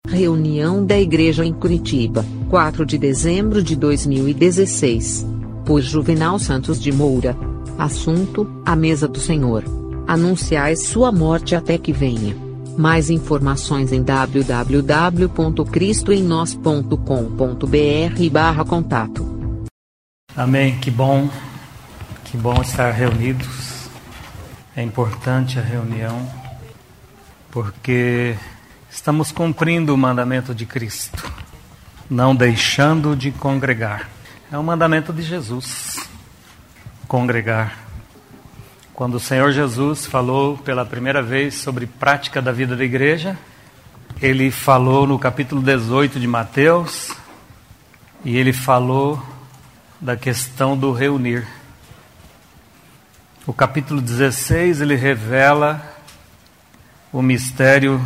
Reunião da Igreja em Curitiba, 4 de dezembro de 2016. Por Juvenal Santos de Moura. Assunto: a mesa do Senhor. Anunciai sua morte até que venha. Mais informações em www.cristoemnos.com.br/contato. Amém, que bom estar reunidos. É importante a reunião, porque estamos cumprindo o mandamento de Cristo, não deixando de congregar. É o mandamento de Jesus, congregar. Quando o Senhor Jesus falou pela primeira vez sobre prática da vida da igreja, Ele falou no capítulo 18 de Mateus, e Ele falou da questão do reunir. O capítulo 16, Ele revela o mistério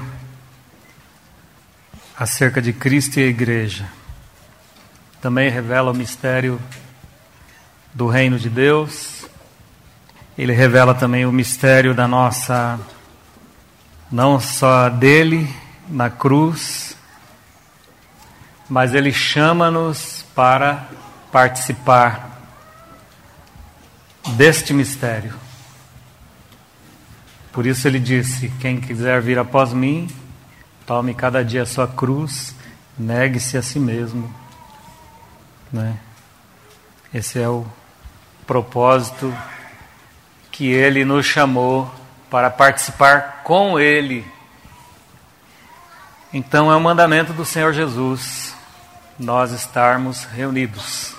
acerca de Cristo e a igreja. Também revela o mistério do reino de Deus. Ele revela também o mistério da nossa, não só dele na cruz, mas ele chama-nos para participar deste mistério. Por isso ele disse: quem quiser vir após mim, tome cada dia a sua cruz, negue-se a si mesmo. Esse é o propósito que Ele nos chamou para participar com Ele. Então é o mandamento do Senhor Jesus, nós estarmos reunidos.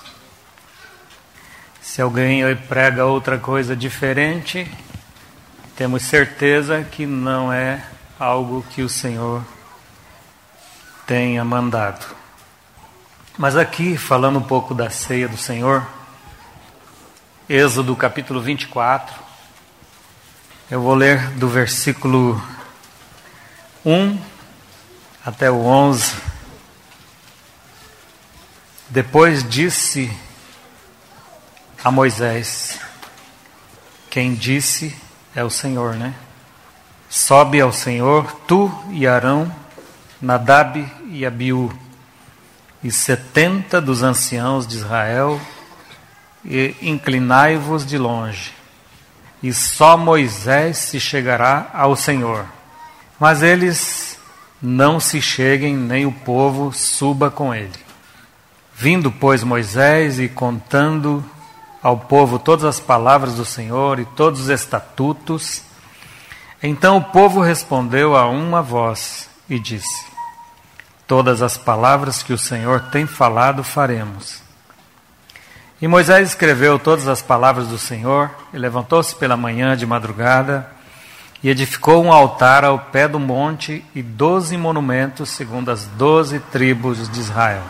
Se alguém prega outra coisa diferente, temos certeza que não é algo que o Senhor tenha mandado. Mas aqui, falando um pouco da ceia do Senhor, Êxodo capítulo 24, eu vou ler do versículo 1 até o 11. Depois disse a Moisés, quem disse é o Senhor, Sobe ao Senhor, tu e Arão, Nadab e Abiú, e 70 dos anciãos de Israel, e inclinai-vos de longe, e só Moisés se chegará ao Senhor. Mas eles não se cheguem, nem o povo suba com ele. Vindo, pois, Moisés e contando ao povo todas as palavras do Senhor e todos os estatutos, então o povo respondeu a uma voz e disse: todas as palavras que o Senhor tem falado faremos. E Moisés escreveu todas as palavras do Senhor, e levantou-se pela manhã de madrugada, e edificou um altar ao pé do monte e 12 monumentos, segundo as 12 tribos de Israel.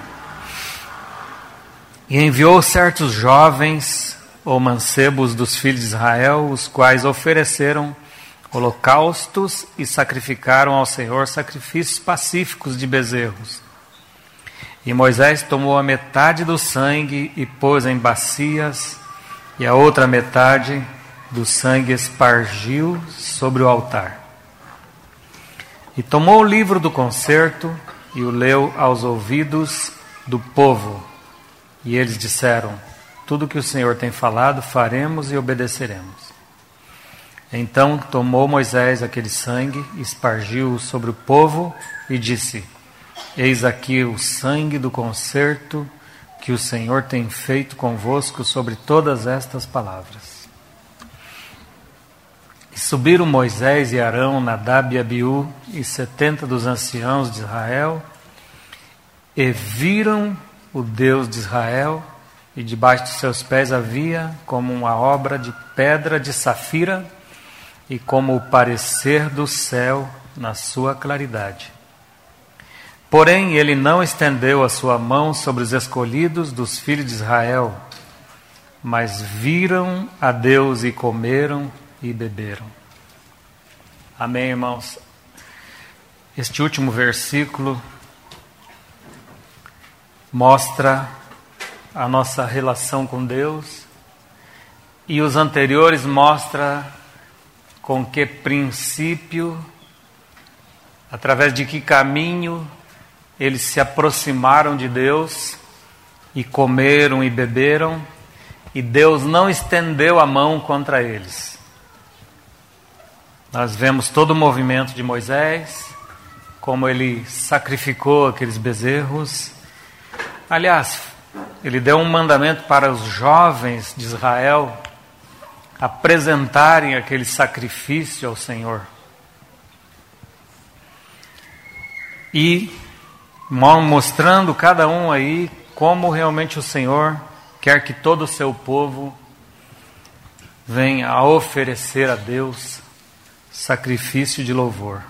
E enviou certos jovens, ou mancebos dos filhos de Israel, os quais ofereceram holocaustos e sacrificaram ao Senhor sacrifícios pacíficos de bezerros. E Moisés tomou a metade do sangue e pôs em bacias, e a outra metade do sangue espargiu sobre o altar. E tomou o livro do concerto e o leu aos ouvidos do povo. E eles disseram: tudo que o Senhor tem falado faremos e obedeceremos. Então tomou Moisés aquele sangue, espargiu-o sobre o povo e disse: eis aqui o sangue do concerto que o Senhor tem feito convosco sobre todas estas palavras. E subiram Moisés e Arão, Nadab e Abiú, e 70 dos anciãos de Israel, e viram o Deus de Israel, e debaixo de seus pés havia como uma obra de pedra de safira, e como o parecer do céu na sua claridade. Porém, ele não estendeu a sua mão sobre os escolhidos dos filhos de Israel, mas viram a Deus e comeram e beberam. Amém, irmãos? Este último versículo mostra a nossa relação com Deus, e os anteriores mostram com que princípio, através de que caminho eles se aproximaram de Deus e comeram e beberam, e Deus não estendeu a mão contra eles. Nós vemos todo o movimento de Moisés, como ele sacrificou aqueles bezerros. Aliás, ele deu um mandamento para os jovens de Israel apresentarem aquele sacrifício ao Senhor. E mostrando cada um aí como realmente o Senhor quer que todo o seu povo venha a oferecer a Deus sacrifício de louvor.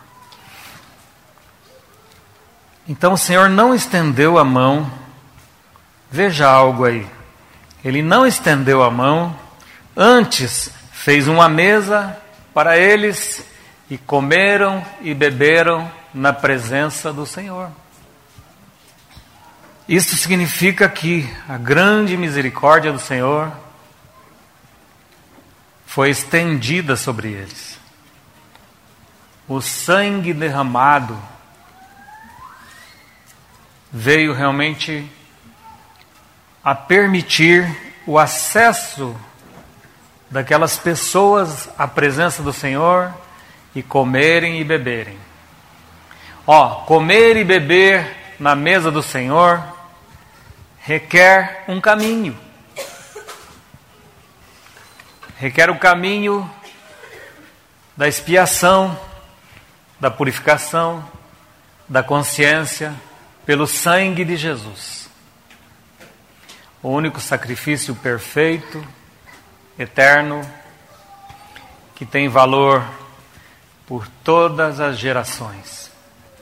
Então o Senhor não estendeu a mão. Veja algo aí. Ele não estendeu a mão, antes fez uma mesa para eles e comeram e beberam na presença do Senhor. Isso significa que a grande misericórdia do Senhor foi estendida sobre eles. O sangue derramado veio realmente a permitir o acesso daquelas pessoas à presença do Senhor e comerem e beberem. Comer e beber na mesa do Senhor requer um caminho. Requer o caminho da expiação, da purificação, da consciência, pelo sangue de Jesus. O único sacrifício perfeito, eterno, que tem valor por todas as gerações.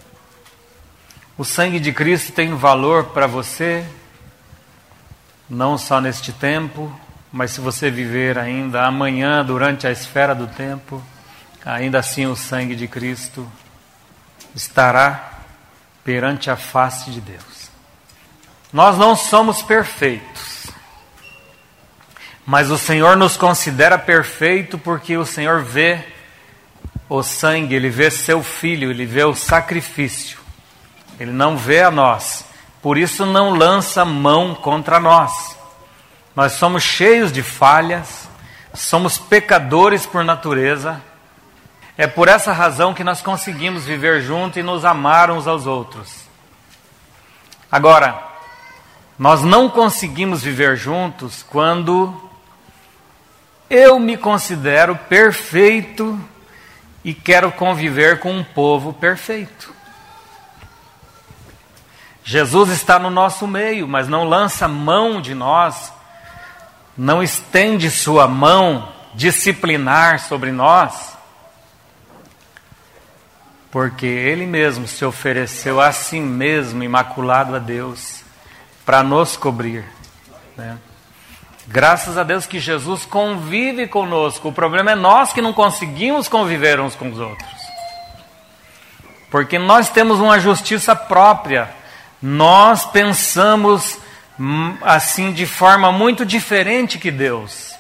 O sangue de Cristo tem valor para você, não só neste tempo, mas se você viver ainda amanhã, durante a esfera do tempo, ainda assim o sangue de Cristo estará perante a face de Deus. Nós não somos perfeitos, mas o Senhor nos considera perfeito porque o Senhor vê o sangue, Ele vê seu Filho, Ele vê o sacrifício. Ele não vê a nós, por isso não lança mão contra nós. Nós somos cheios de falhas, somos pecadores por natureza. É por essa razão que nós conseguimos viver juntos e nos amar uns aos outros. Agora, nós não conseguimos viver juntos quando eu me considero perfeito e quero conviver com um povo perfeito. Jesus está no nosso meio, mas não lança mão de nós, não estende sua mão disciplinar sobre nós, porque Ele mesmo se ofereceu a si mesmo, imaculado a Deus, para nos cobrir, né? Graças a Deus que Jesus convive conosco. O problema é nós que não conseguimos conviver uns com os outros, porque nós temos uma justiça própria. Nós pensamos assim de forma muito diferente que Deus.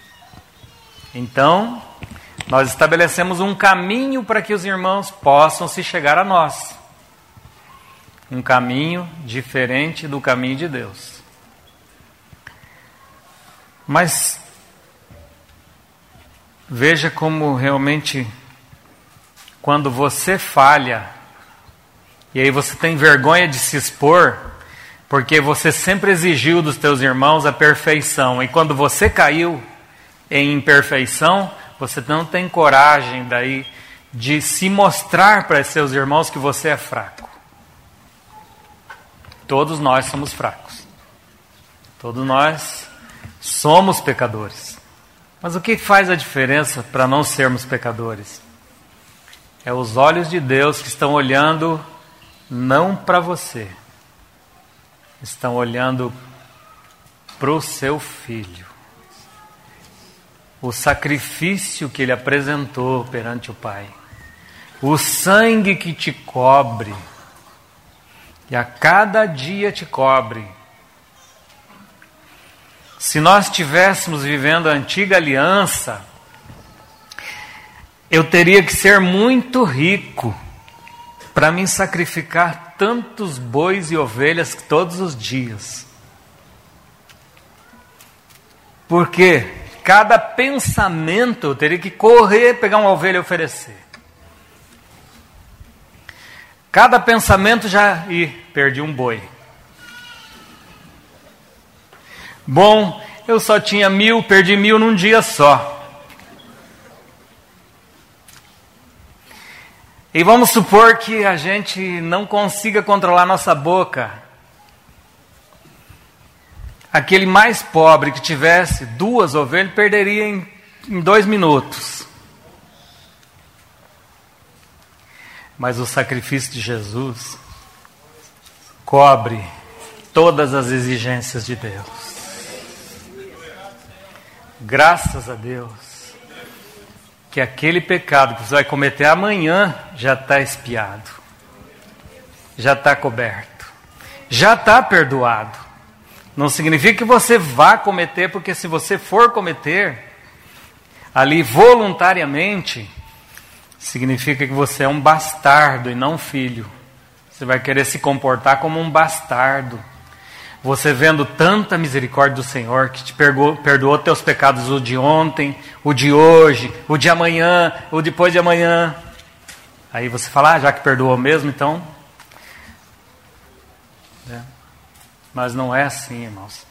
Então, nós estabelecemos um caminho para que os irmãos possam se chegar a nós. Um caminho diferente do caminho de Deus. Mas veja como realmente, quando você falha, e aí você tem vergonha de se expor, porque você sempre exigiu dos teus irmãos a perfeição, e quando você caiu em imperfeição, você não tem coragem daí de se mostrar para seus irmãos que você é fraco. Todos nós somos fracos. Todos nós somos pecadores. Mas o que faz a diferença para não sermos pecadores? É os olhos de Deus que estão olhando não para você, estão olhando para o seu Filho. O sacrifício que Ele apresentou perante o Pai. O sangue que te cobre. E a cada dia te cobre. Se nós estivéssemos vivendo a antiga aliança, eu teria que ser muito rico para mim sacrificar tantos bois e ovelhas todos os dias? Porque cada pensamento eu teria que correr, pegar uma ovelha e oferecer. Cada pensamento já... perdi um boi. Bom, eu só tinha 1.000, perdi 1.000 num dia só. E vamos supor que a gente não consiga controlar nossa boca. Aquele mais pobre que tivesse 2 ovelhas perderia em 2 minutos. Mas o sacrifício de Jesus cobre todas as exigências de Deus. Graças a Deus que aquele pecado que você vai cometer amanhã já está expiado, já está coberto, já está perdoado. Não significa que você vá cometer, porque se você for cometer ali voluntariamente, significa que você é um bastardo e não um filho. Você vai querer se comportar como um bastardo. Você vendo tanta misericórdia do Senhor, que te perdoou teus pecados, o de ontem, o de hoje, o de amanhã, o depois de amanhã. Aí você fala, já que perdoou mesmo, então... Mas não é assim, irmãos.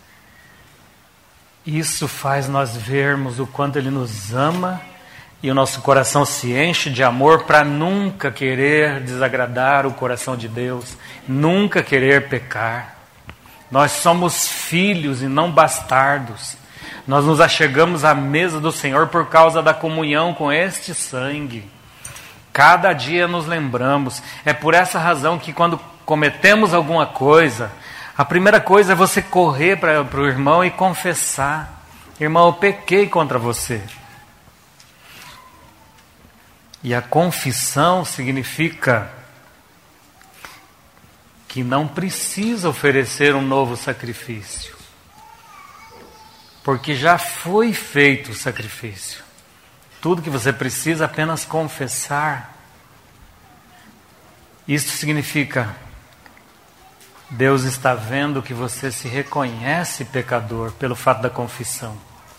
Isso faz nós vermos o quanto Ele nos ama e o nosso coração se enche de amor para nunca querer desagradar o coração de Deus, nunca querer pecar. Nós somos filhos e não bastardos. Nós nos achegamos à mesa do Senhor por causa da comunhão com este sangue. Cada dia nos lembramos. É por essa razão que quando cometemos alguma coisa, a primeira coisa é você correr para o irmão e confessar. Irmão, eu pequei contra você. E a confissão significa que não precisa oferecer um novo sacrifício, porque já foi feito o sacrifício. Tudo que você precisa é apenas confessar. Isso significa: Deus está vendo que você se reconhece pecador pelo fato da confissão.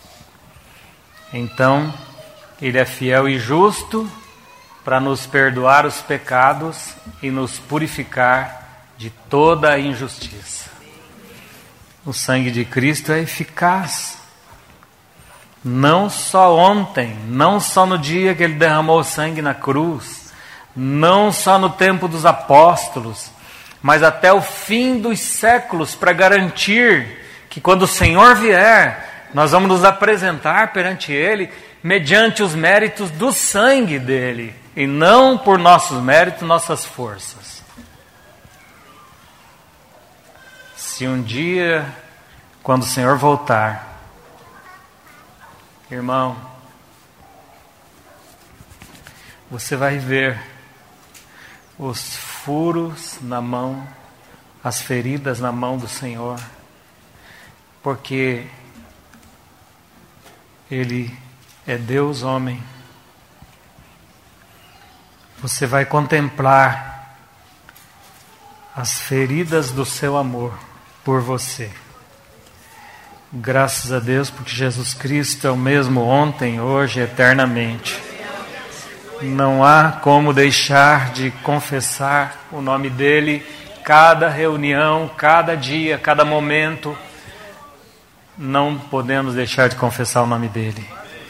Então, Ele é fiel e justo para nos perdoar os pecados e nos purificar de toda a injustiça. O sangue de Cristo é eficaz. Não só ontem, não só no dia que Ele derramou sangue na cruz, não só no tempo dos apóstolos, mas até o fim dos séculos, para garantir que quando o Senhor vier, nós vamos nos apresentar perante Ele mediante os méritos do sangue dEle, e não por nossos méritos, nossas forças. Se um dia, quando o Senhor voltar, irmão, você vai ver os furos na mão, as feridas na mão do Senhor, porque Ele é Deus homem. Você vai contemplar as feridas do seu amor por você. Graças a Deus, porque Jesus Cristo é o mesmo ontem, hoje, eternamente. Não há como deixar de confessar o nome dEle cada reunião, cada dia, cada momento. Não podemos deixar de confessar o nome dEle.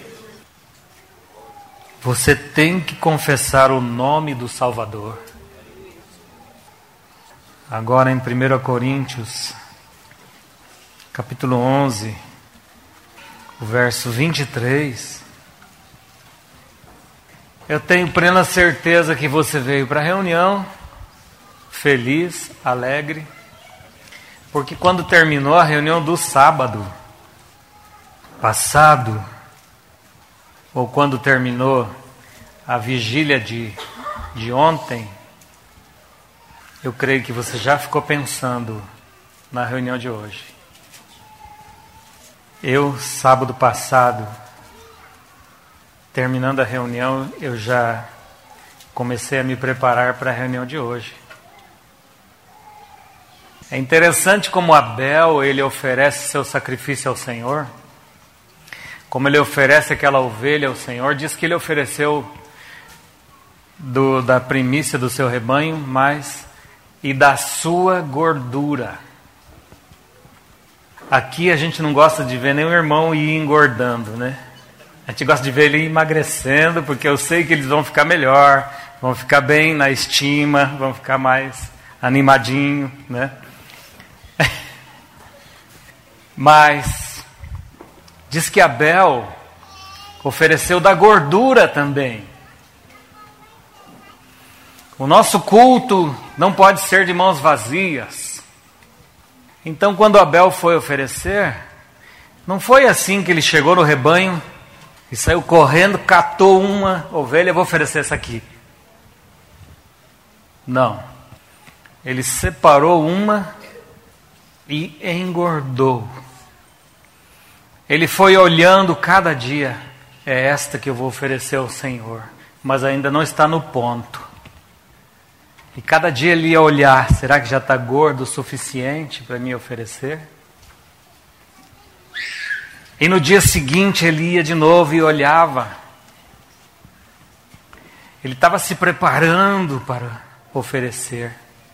Você tem que confessar o nome do Salvador. Agora em 1 Coríntios, capítulo 11, o verso 23. Eu tenho plena certeza que você veio para a reunião feliz, alegre, porque quando terminou a reunião do sábado passado, ou quando terminou a vigília de ontem, eu creio que você já ficou pensando na reunião de hoje. Eu, sábado passado, terminando a reunião, eu já comecei a me preparar para a reunião de hoje. É interessante como Abel, ele oferece seu sacrifício ao Senhor. Como ele oferece aquela ovelha ao Senhor, diz que ele ofereceu da primícia do seu rebanho, mas e da sua gordura. Aqui a gente não gosta de ver nenhum irmão ir engordando, né? A gente gosta de ver ele emagrecendo, porque eu sei que eles vão ficar melhor, vão ficar bem na estima, vão ficar mais animadinho, né? Mas diz que Abel ofereceu da gordura também. O nosso culto não pode ser de mãos vazias. Então, quando Abel foi oferecer, não foi assim que ele chegou no rebanho e saiu correndo, catou uma ovelha, vou oferecer essa aqui. Não. Ele separou uma e engordou. Ele foi olhando cada dia, é esta que eu vou oferecer ao Senhor, mas ainda não está no ponto. E cada dia ele ia olhar, será que já está gordo o suficiente para me oferecer? E no dia seguinte ele ia de novo e olhava. Ele estava se preparando para oferecer.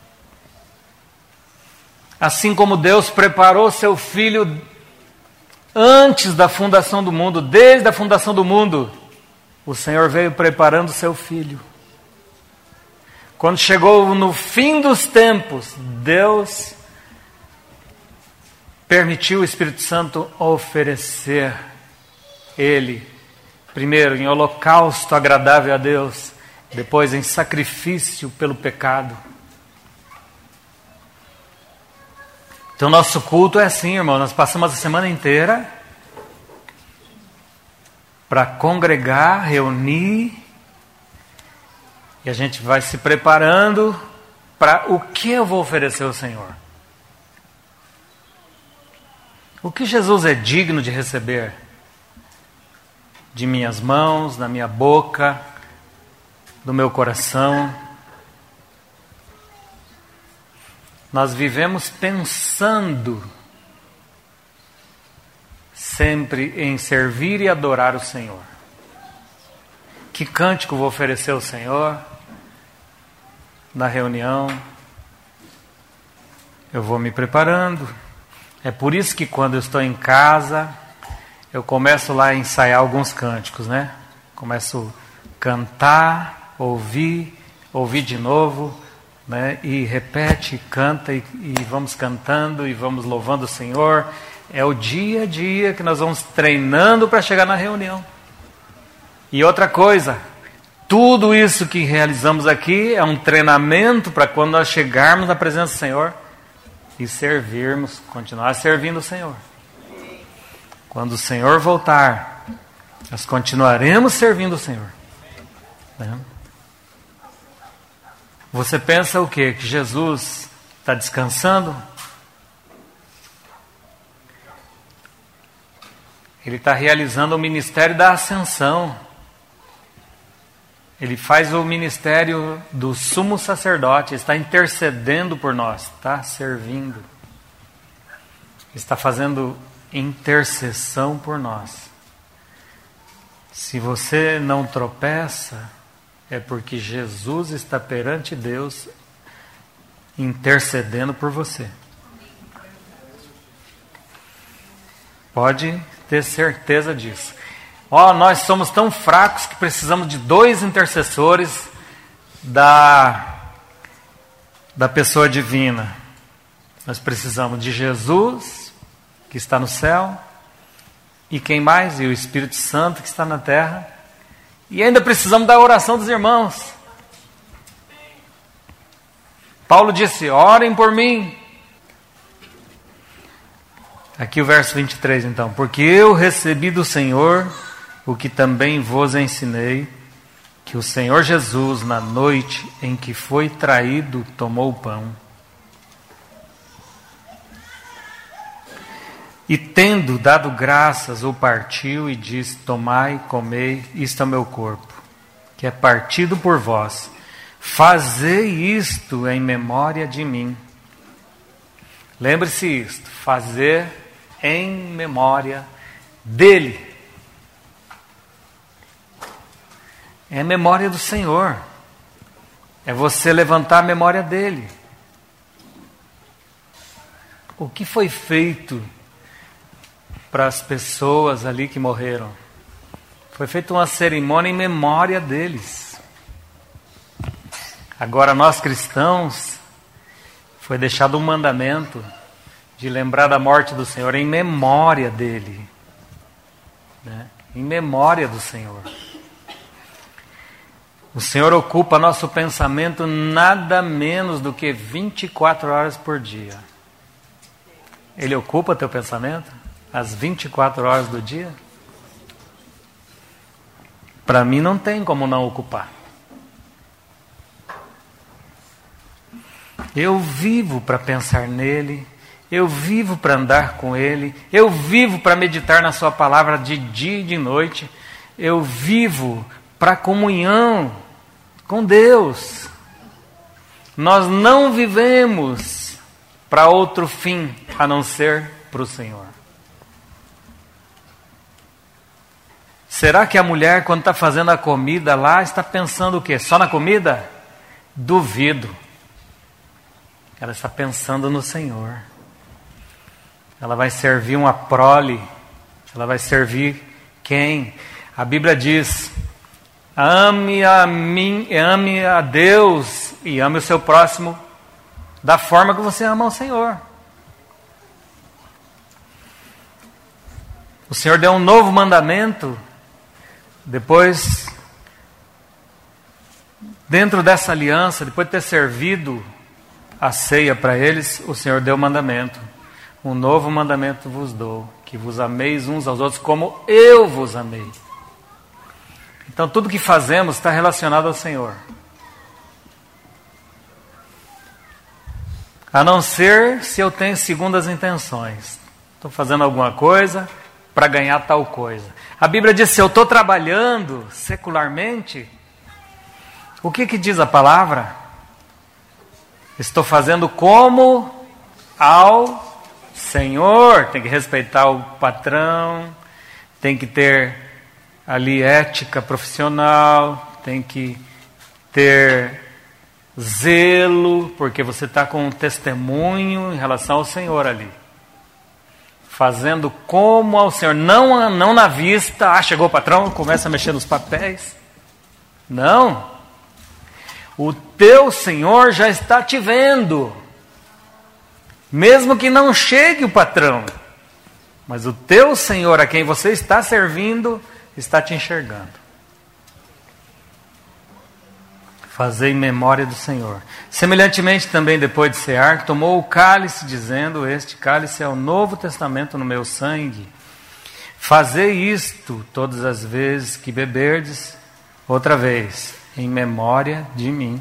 Assim como Deus preparou seu filho antes da fundação do mundo, desde a fundação do mundo, o Senhor veio preparando seu filho. Quando chegou no fim dos tempos, Deus permitiu o Espírito Santo oferecer ele, primeiro em holocausto agradável a Deus, depois em sacrifício pelo pecado. Então nosso culto é assim, irmão, nós passamos a semana inteira para congregar, reunir, e a gente vai se preparando para o que eu vou oferecer ao Senhor. O que Jesus é digno de receber de minhas mãos, da minha boca, do meu coração. Nós vivemos pensando sempre em servir e adorar o Senhor. Que cântico vou oferecer ao Senhor na reunião? Eu vou me preparando. É por isso que quando eu estou em casa, eu começo lá a ensaiar alguns cânticos, né? Começo a cantar, ouvir de novo, né? E repete, canta e vamos cantando e vamos louvando o Senhor. É o dia a dia que nós vamos treinando para chegar na reunião. E outra coisa, tudo isso que realizamos aqui é um treinamento para quando nós chegarmos na presença do Senhor e servirmos, continuar servindo o Senhor. Quando o Senhor voltar, nós continuaremos servindo o Senhor. Né? Você pensa o quê? Que Jesus está descansando? Ele está realizando o ministério da ascensão. Ele faz o ministério do sumo sacerdote, está intercedendo por nós, está servindo. Está fazendo intercessão por nós. Se você não tropeça, é porque Jesus está perante Deus intercedendo por você. Pode ter certeza disso. Nós somos tão fracos que precisamos de 2 intercessores da pessoa divina. Nós precisamos de Jesus, que está no céu, e quem mais? E o Espírito Santo, que está na terra. E ainda precisamos da oração dos irmãos. Paulo disse, orem por mim. Aqui o verso 23 então. Porque eu recebi do Senhor o que também vos ensinei, que o Senhor Jesus, na noite em que foi traído, tomou o pão. E tendo dado graças, o partiu e disse, tomai, comei, isto é o meu corpo. que é partido por vós. Fazei isto em memória de mim. Lembre-se isto, fazer em memória dele. É memória do Senhor. É você levantar a memória dele. O que foi feito para as pessoas ali que morreram? Foi feita uma cerimônia em memória deles. Agora nós cristãos, foi deixado um mandamento de lembrar da morte do Senhor em memória dele. Né? Em memória do Senhor. O Senhor ocupa nosso pensamento nada menos do que 24 horas por dia. Ele ocupa teu pensamento? As 24 horas do dia? Para mim não tem como não ocupar. Eu vivo para pensar nele, eu vivo para andar com ele, eu vivo para meditar na sua palavra de dia e de noite, eu vivo para comunhão com Deus. Nós não vivemos para outro fim a não ser para o Senhor. Será que a mulher, quando está fazendo a comida lá, está pensando o quê? Só na comida? Duvido. Ela está pensando no Senhor. Ela vai servir uma prole. Ela vai servir quem? A Bíblia diz: ame a mim, ame a Deus e ame o seu próximo da forma que você ama o Senhor. O Senhor deu um novo mandamento. Depois, dentro dessa aliança, depois de ter servido a ceia para eles, o Senhor deu o mandamento. Um novo mandamento vos dou, que vos ameis uns aos outros como eu vos amei. Então tudo que fazemos está relacionado ao Senhor. A não ser se eu tenho segundas intenções. Estou fazendo alguma coisa para ganhar tal coisa. A Bíblia diz, se eu estou trabalhando secularmente, o que diz a palavra? Estou fazendo como ao Senhor. Tem que respeitar o patrão, tem que ter ali ética profissional, tem que ter zelo, porque você está com um testemunho em relação ao Senhor ali. Fazendo como ao Senhor, não na vista, chegou o patrão, começa a mexer nos papéis. Não. O teu Senhor já está te vendo. Mesmo que não chegue o patrão, mas o teu Senhor, a quem você está servindo, está te enxergando. Fazei memória do Senhor. Semelhantemente também, depois de cear, tomou o cálice, dizendo, este cálice é o novo testamento no meu sangue. Fazei isto todas as vezes que beberdes, outra vez, em memória de mim.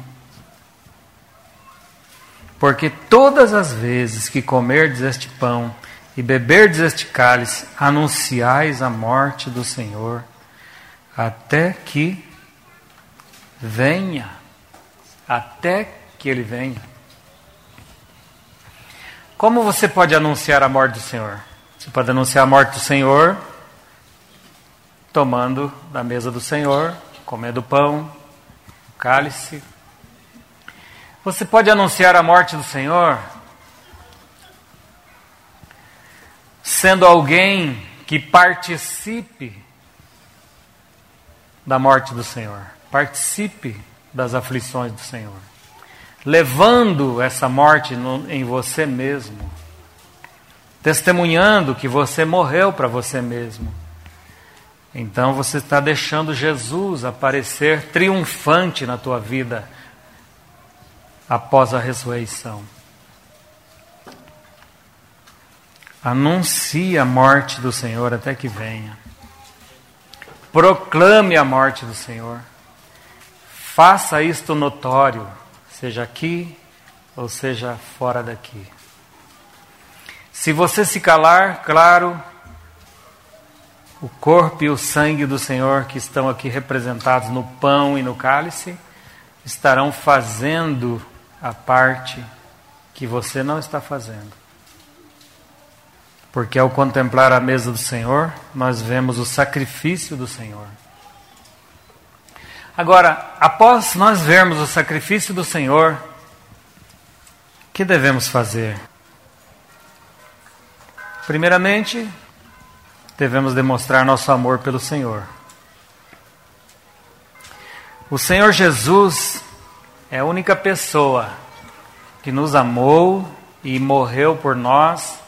Porque todas as vezes que comerdes este pão e beberdes este cálice, anunciais a morte do Senhor, até que venha. Até que Ele venha. Como você pode anunciar a morte do Senhor? Você pode anunciar a morte do Senhor tomando da mesa do Senhor, comendo o pão, o cálice. Você pode anunciar a morte do Senhor sendo alguém que participe da morte do Senhor. Participe das aflições do Senhor. Levando essa morte em você mesmo. Testemunhando que você morreu para você mesmo. Então você está deixando Jesus aparecer triunfante na tua vida após a ressurreição. Anuncie a morte do Senhor até que venha. Proclame a morte do Senhor. Faça isto notório, seja aqui ou seja fora daqui. Se você se calar, claro, o corpo e o sangue do Senhor que estão aqui representados no pão e no cálice estarão fazendo a parte que você não está fazendo. Porque ao contemplar a mesa do Senhor, nós vemos o sacrifício do Senhor. Agora, após nós vermos o sacrifício do Senhor, o que devemos fazer? Primeiramente, devemos demonstrar nosso amor pelo Senhor. O Senhor Jesus é a única pessoa que nos amou e morreu por nós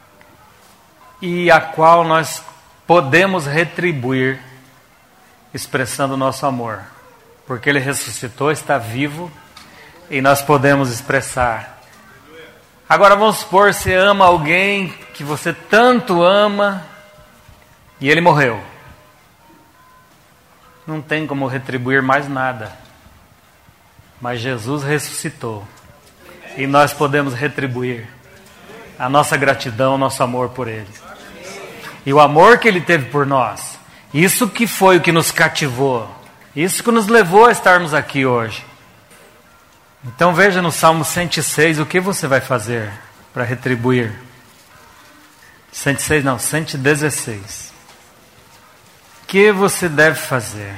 e a qual nós podemos retribuir expressando nosso amor. Porque Ele ressuscitou, está vivo e nós podemos expressar. Agora vamos supor, você ama alguém que você tanto ama e ele morreu. Não tem como retribuir mais nada. Mas Jesus ressuscitou. E nós podemos retribuir a nossa gratidão, o nosso amor por Ele. E o amor que Ele teve por nós. Isso que foi o que nos cativou. Isso que nos levou a estarmos aqui hoje. Então veja no Salmo 106 o que você vai fazer para retribuir. 116. O que você deve fazer?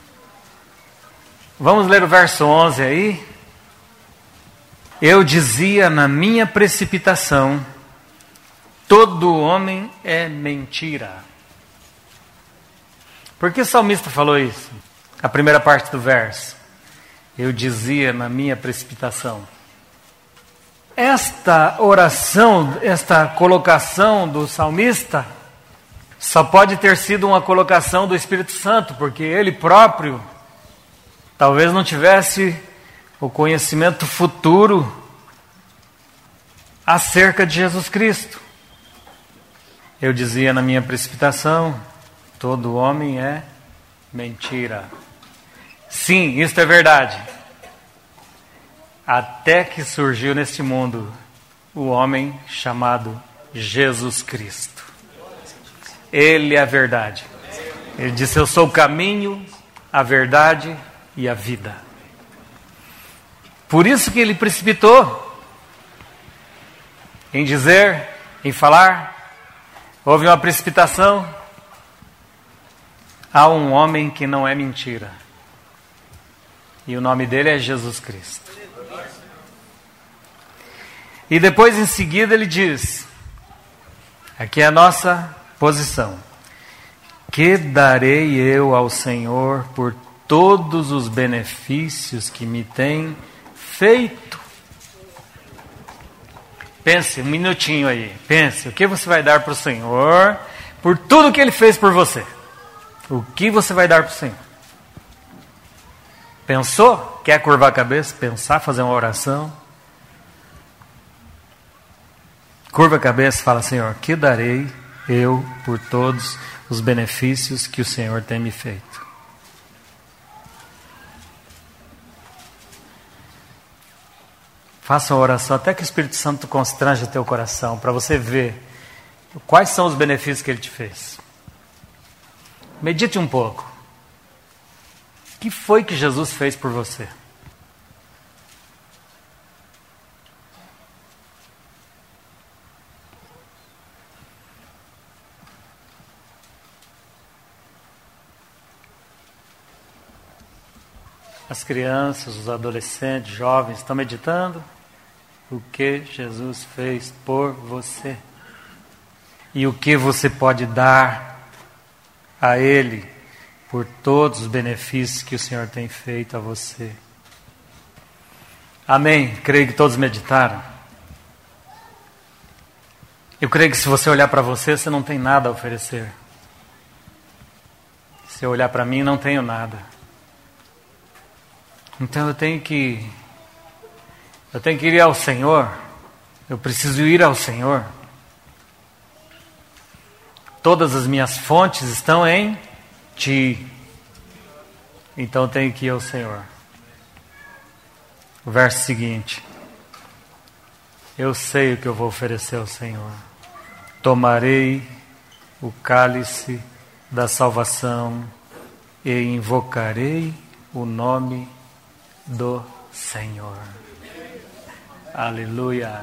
Vamos ler o verso 11 aí. Eu dizia na minha precipitação, todo homem é mentira. Por que o salmista falou isso? A primeira parte do verso. Eu dizia na minha precipitação. Esta oração, esta colocação do salmista, só pode ter sido uma colocação do Espírito Santo, porque ele próprio talvez não tivesse o conhecimento futuro acerca de Jesus Cristo. Eu dizia na minha precipitação, todo homem é mentira. Sim, isso é verdade. Até que surgiu neste mundo o homem chamado Jesus Cristo. Ele é a verdade. Ele disse, eu sou o caminho, a verdade e a vida. Por isso que ele precipitou em dizer, em falar. Houve uma precipitação. Há um homem que não é mentira. E o nome dele é Jesus Cristo. E depois em seguida ele diz, aqui é a nossa posição. Que darei eu ao Senhor por todos os benefícios que me tem feito? Pense um minutinho aí. Pense, o que você vai dar para o Senhor por tudo que Ele fez por você? O que você vai dar para o Senhor? Pensou? Quer curvar a cabeça? Pensar, fazer uma oração? Curva a cabeça e fala, Senhor, que darei eu por todos os benefícios que o Senhor tem me feito? Faça uma oração até que o Espírito Santo constrange o teu coração, para você ver quais são os benefícios que Ele te fez. Medite um pouco. O que foi que Jesus fez por você? As crianças, os adolescentes, jovens, estão meditando o que Jesus fez por você. E o que você pode dar a Ele por todos os benefícios que o Senhor tem feito a você. Amém? Creio que todos meditaram. Eu creio que se você olhar para você, você não tem nada a oferecer. Se eu olhar para mim, não tenho nada. Então eu tenho que ir ao Senhor. Eu preciso ir ao Senhor. Todas as minhas fontes estão em Ti. Então eu tenho que ir ao Senhor. O verso seguinte. Eu sei o que eu vou oferecer ao Senhor. Tomarei o cálice da salvação e invocarei o nome do Senhor. Aleluia.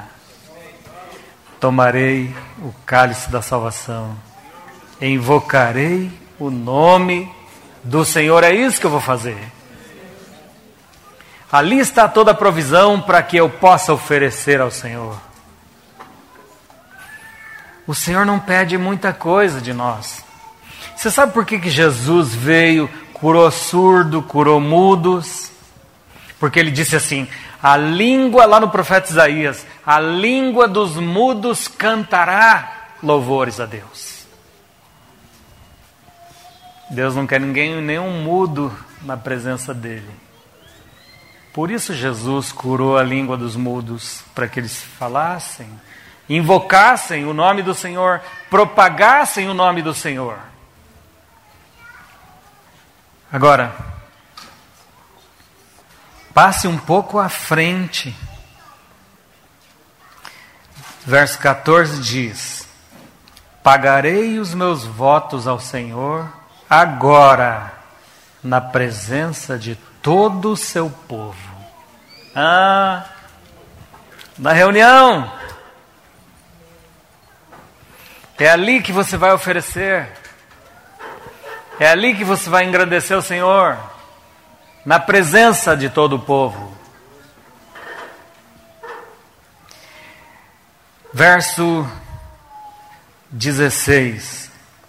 Tomarei o cálice da salvação e invocarei o nome do Senhor. É isso que eu vou fazer. Ali está toda a provisão para que eu possa oferecer ao Senhor. O Senhor não pede muita coisa de nós. Você sabe por que Jesus veio, curou surdo, curou mudos? Porque ele disse assim, a língua, lá no profeta Isaías, a língua dos mudos cantará louvores a Deus. Deus não quer nenhum mudo na presença dele. Por isso Jesus curou a língua dos mudos, para que eles falassem, invocassem o nome do Senhor, propagassem o nome do Senhor. Agora, passe um pouco à frente. Verso 14 diz, pagarei os meus votos ao Senhor agora, na presença de todo o seu povo. Na reunião. É ali que você vai oferecer. É ali que você vai engrandecer o Senhor. Na presença de todo o povo. Verso 16.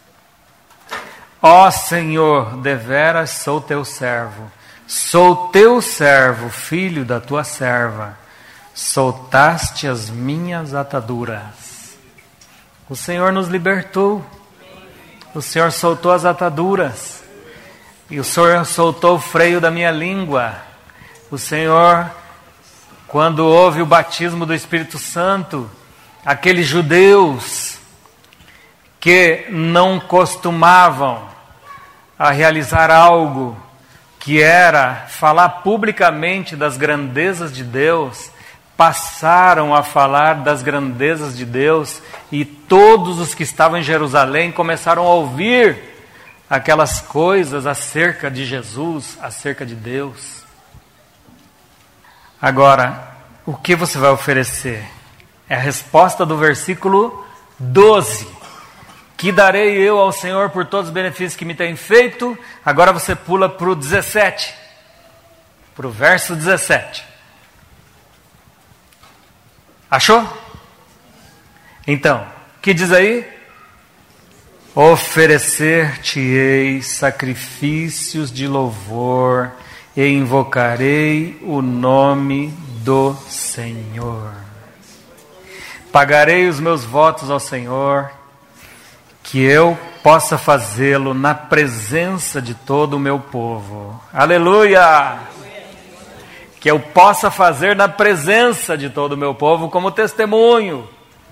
Ó Senhor, deveras sou teu servo. Sou teu servo, filho da tua serva. Soltaste as minhas ataduras. O Senhor nos libertou. O Senhor soltou as ataduras. E o Senhor soltou o freio da minha língua. O Senhor, quando houve o batismo do Espírito Santo, aqueles judeus que não costumavam a realizar algo que era falar publicamente das grandezas de Deus, passaram a falar das grandezas de Deus, e todos os que estavam em Jerusalém começaram a ouvir aquelas coisas acerca de Jesus, acerca de Deus. Agora, o que você vai oferecer? É a resposta do versículo 12. Que darei eu ao Senhor por todos os benefícios que me tem feito. Agora você pula para o 17. Para o verso 17. Achou? Então, o que diz aí? Oferecer-te-ei sacrifícios de louvor e invocarei o nome do Senhor. Pagarei os meus votos ao Senhor, que eu possa fazê-lo na presença de todo o meu povo. Aleluia! Que eu possa fazer na presença de todo o meu povo como testemunho.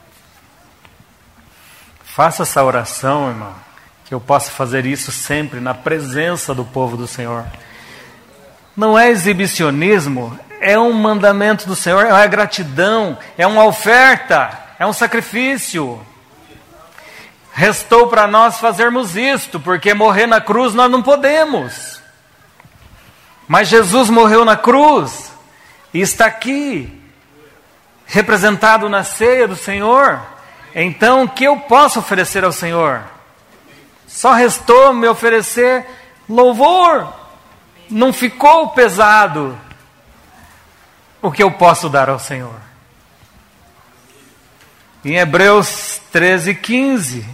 Faça essa oração, irmão, que eu possa fazer isso sempre na presença do povo do Senhor. Não é exibicionismo, é um mandamento do Senhor, é uma gratidão, é uma oferta, é um sacrifício. Restou para nós fazermos isto, porque morrer na cruz nós não podemos. Mas Jesus morreu na cruz e está aqui, representado na ceia do Senhor. Então, o que eu posso oferecer ao Senhor? Só restou me oferecer louvor. Não ficou pesado o que eu posso dar ao Senhor. Em Hebreus 13:15.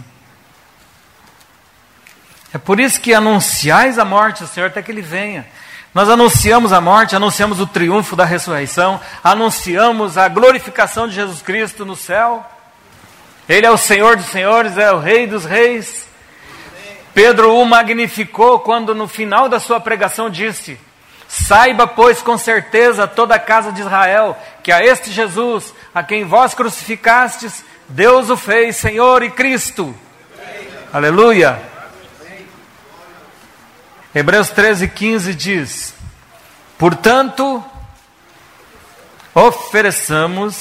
É por isso que anunciais a morte do Senhor até que Ele venha. Nós anunciamos a morte, anunciamos o triunfo da ressurreição, anunciamos a glorificação de Jesus Cristo no céu. Ele é o Senhor dos senhores, é o Rei dos reis. Pedro o magnificou quando no final da sua pregação disse: saiba, pois, com certeza toda a casa de Israel, que a este Jesus, a quem vós crucificastes, Deus o fez Senhor e Cristo. Aleluia! Hebreus 13:15 diz: portanto, ofereçamos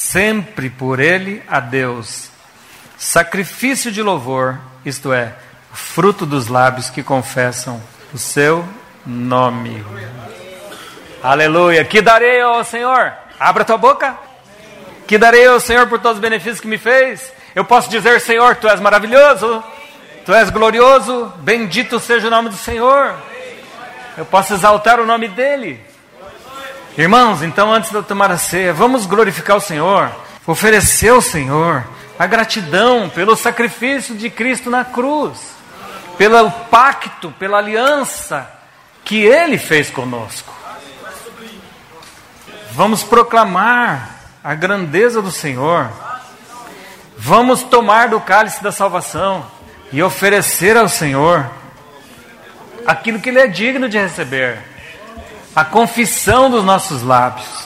sempre por ele a Deus sacrifício de louvor, isto é, fruto dos lábios que confessam o seu nome. Aleluia. Que darei ao Senhor? Abra tua boca. Que darei ao Senhor por todos os benefícios que me fez? Eu posso dizer, Senhor, Tu és maravilhoso, Tu és glorioso, bendito seja o nome do Senhor. Eu posso exaltar o nome dEle. Irmãos, então antes de eu tomar a ceia, vamos glorificar o Senhor, oferecer ao Senhor a gratidão pelo sacrifício de Cristo na cruz, pelo pacto, pela aliança que Ele fez conosco. Vamos proclamar a grandeza do Senhor. Vamos tomar do cálice da salvação e oferecer ao Senhor aquilo que Ele é digno de receber. A confissão dos nossos lábios.